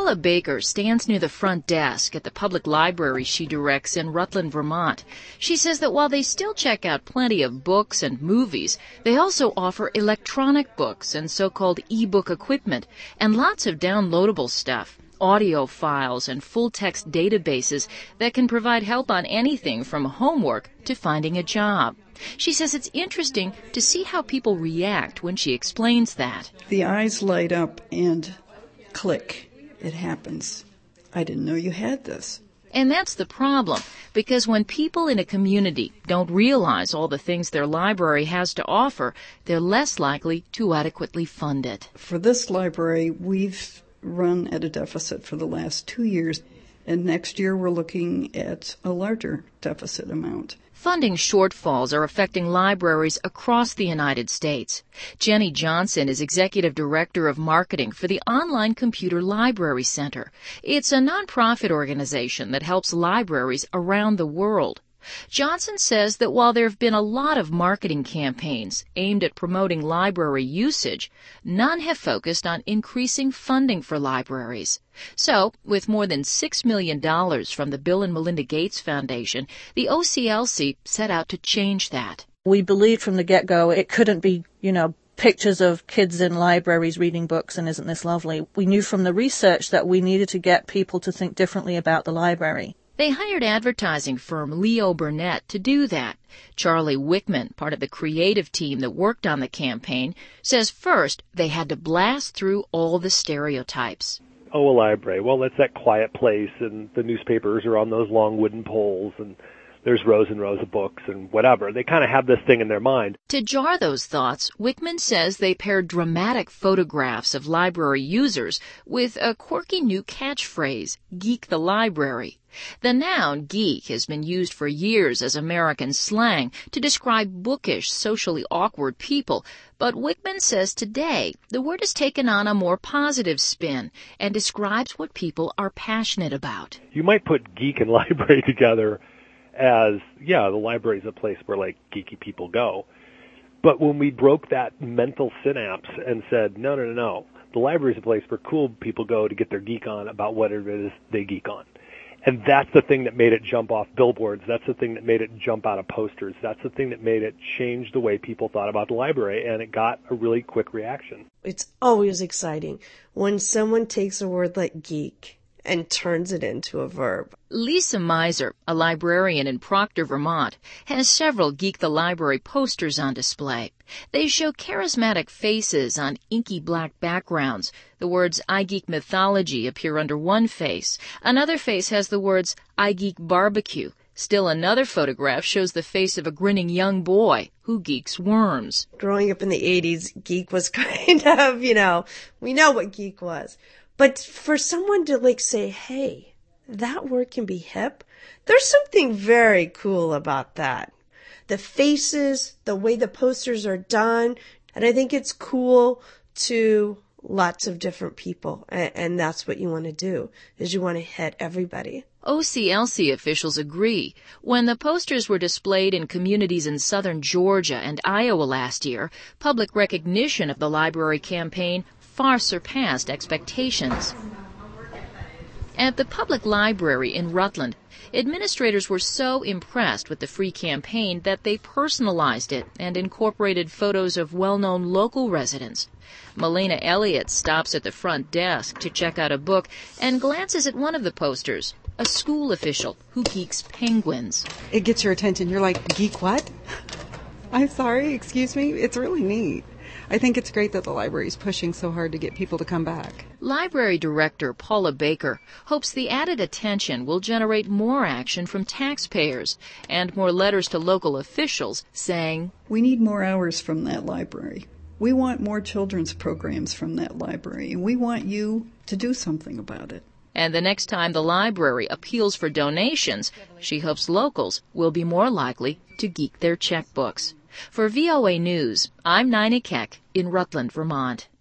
Paula Baker stands near the front desk at the public library she directs in Rutland, Vermont. She says that while they still check out plenty of books and movies, they also offer electronic books and so-called e-book equipment and lots of downloadable stuff, audio files and full-text databases that can provide help on anything from homework to finding a job. She says it's interesting to see how people react when she explains that. The eyes light up and click. It happens. I didn't know you had this. And that's the problem, because when people in a community don't realize all the things their library has to offer, they're less likely to adequately fund it. For this library, we've run at a deficit for the last 2 years, and next year we're looking at a larger deficit amount. Funding shortfalls are affecting libraries across the United States. Jenny Johnson is Executive Director of Marketing for the Online Computer Library Center. It's a nonprofit organization that helps libraries around the world. Johnson says that while there have been a lot of marketing campaigns aimed at promoting library usage, none have focused on increasing funding for libraries. So, with more than $6 million from the Bill and Melinda Gates Foundation, the OCLC set out to change that. We believed from the get-go it couldn't be, pictures of kids in libraries reading books and isn't this lovely. We knew from the research that we needed to get people to think differently about the library. They hired advertising firm Leo Burnett to do that. Charlie Wickman, part of the creative team that worked on the campaign, says first they had to blast through all the stereotypes. Oh, a library. Well, it's that quiet place, and the newspapers are on those long wooden poles, and there's rows and rows of books and whatever. They kind of have this thing in their mind. To jar those thoughts, Wickman says they paired dramatic photographs of library users with a quirky new catchphrase, Geek the Library. The noun geek has been used for years as American slang to describe bookish, socially awkward people, but Wickman says today the word has taken on a more positive spin and describes what people are passionate about. You might put geek and library together as, the library is a place where, geeky people go. But when we broke that mental synapse and said, no, the library is a place where cool people go to get their geek on about whatever it is they geek on. And that's the thing that made it jump off billboards. That's the thing that made it jump out of posters. That's the thing that made it change the way people thought about the library, and it got a really quick reaction. It's always exciting when someone takes a word like geek and turns it into a verb. Lisa Miser, a librarian in Proctor, Vermont, has several Geek the Library posters on display. They show charismatic faces on inky black backgrounds. The words I Geek Mythology appear under one face. Another face has the words I Geek Barbecue. Still another photograph shows the face of a grinning young boy who geeks worms. Growing up in the 80s, geek was kind of, we know what geek was. But for someone to say, hey, that word can be hip, there's something very cool about that. The faces, the way the posters are done, and I think it's cool to lots of different people. And that's what you want to do, is you want to hit everybody. OCLC officials agree. When the posters were displayed in communities in southern Georgia and Iowa last year, public recognition of the library campaign far surpassed expectations. At the public library in Rutland, administrators were so impressed with the free campaign that they personalized it and incorporated photos of well-known local residents. Melina Elliott stops at the front desk to check out a book and glances at one of the posters, a school official who geeks penguins. It gets your attention. You're like, geek what? I'm sorry, excuse me? It's really neat. I think it's great that the library is pushing so hard to get people to come back. Library Director Paula Baker hopes the added attention will generate more action from taxpayers and more letters to local officials saying, we need more hours from that library. We want more children's programs from that library, and we want you to do something about it. And the next time the library appeals for donations, she hopes locals will be more likely to geek their checkbooks. For VOA News, I'm Nina Keck in Rutland, Vermont.